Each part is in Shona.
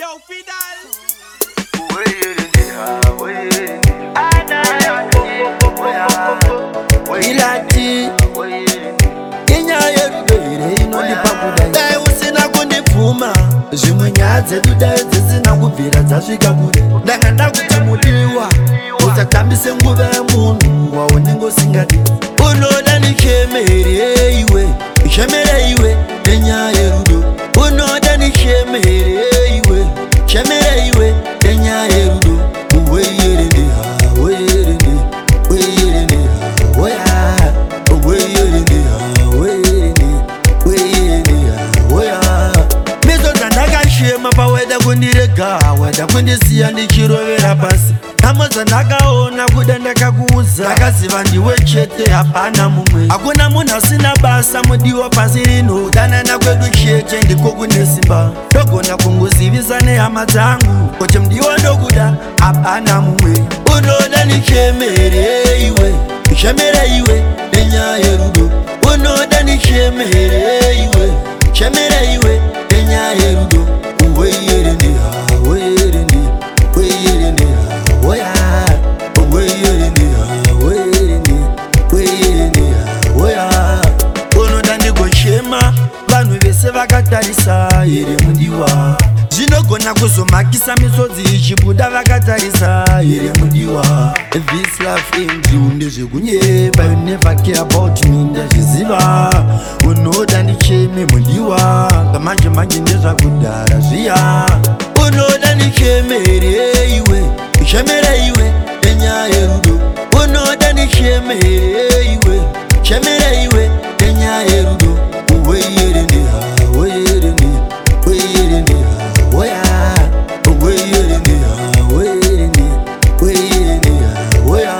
Yo, Fidel. Ilati Kenya yerudoire inondipa kudai dai usina kundipfuma zvimwe nyaya dzedu dai dzisina kubvira dzasvika kure ndanga ndakuti mudiwa usatambise nguva yemunhu waunenge usingadi unoda nichemere iwe chemere iwe nenyaya yerudo unoda nichemere iwe chemere iwe nenyaya yerudo uweyerende haweyerende weyerende haweya weyerende haweyerende weyerende haweya mizo dzandakashema paweda kundirega weda kundisiya ndichirovera pasi nhamo dzandakaona kuda ndakakuudza ndakaziva ndiwe chete hapana mumwe hakuna munhu asina basa mudiwa pasi rino danana kwedu chete ndiko kune simba ndogona kungozivisa nehama dzangu kuti mudiwa ndokuda hapana mumwe unoda nichemere iwe chemere iwe nenyaya yerudo unoda nichemere iwe chemere iwe nenyaya yerudo uweyerende haweyerende weyerende haweya weyerende haweyerende weyerende haweya unoda ndigochema vanhu vese vakatarisa here mudiwa zvinogona kuzomakisa misodzi ichibuda vakatarisa here mudiwa this life indu ndezvekunyeba you never care about me ndazviziva unoda ndicheme mudiwa kamanje manje ndezvakudhara zviya unoda nichemere iwe chemere iwe nenyaya yerudo unoda nichemere iwe chemere iwe nenyaya yerudo uweyerende haweyerende weyerende haweya weyerende haweyerende weyerende haweya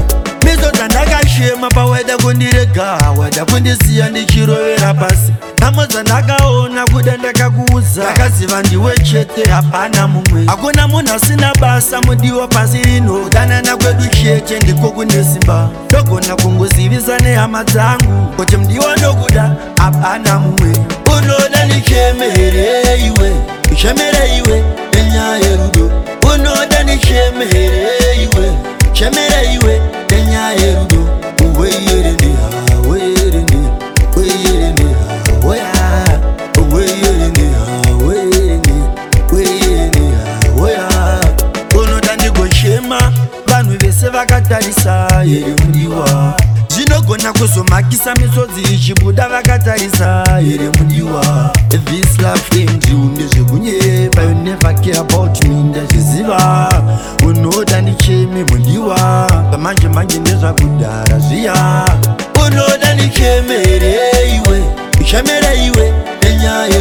mizo dzandakashema paweda kundirega weda kundisiya ndichirovera pasi nhamo dzandakaona kuda ndakakuudza ndakaziva ndiwe chete hapana mumwe hakuna munhu asina basa mudiwa pasi rino danana kwedu chete ndiko kune simba ndogona kungozivisa nehama dzangu kuti mudiwa ndokuda hapana mumwe unoda nichemere iwe chemere iwe nenyaya yerudo unoda nichemere iwe chemere iwe nenyaya yerudo uweyerende haweyerende weyerende haweya weyerende haweyerende weyerende haweya unoda ndigochema vanhu vese vakatarisa here mudiwa zvinogona kuzomakisa misodzi ichibuda vakatarisa here mudiwa this life indu ndezvekunyeba you never care about me ndazviziva unoda ndicheme mudiwa kamanje manje ndezvakudhara zviya unoda nichemere iwe chemere iwe nenyaya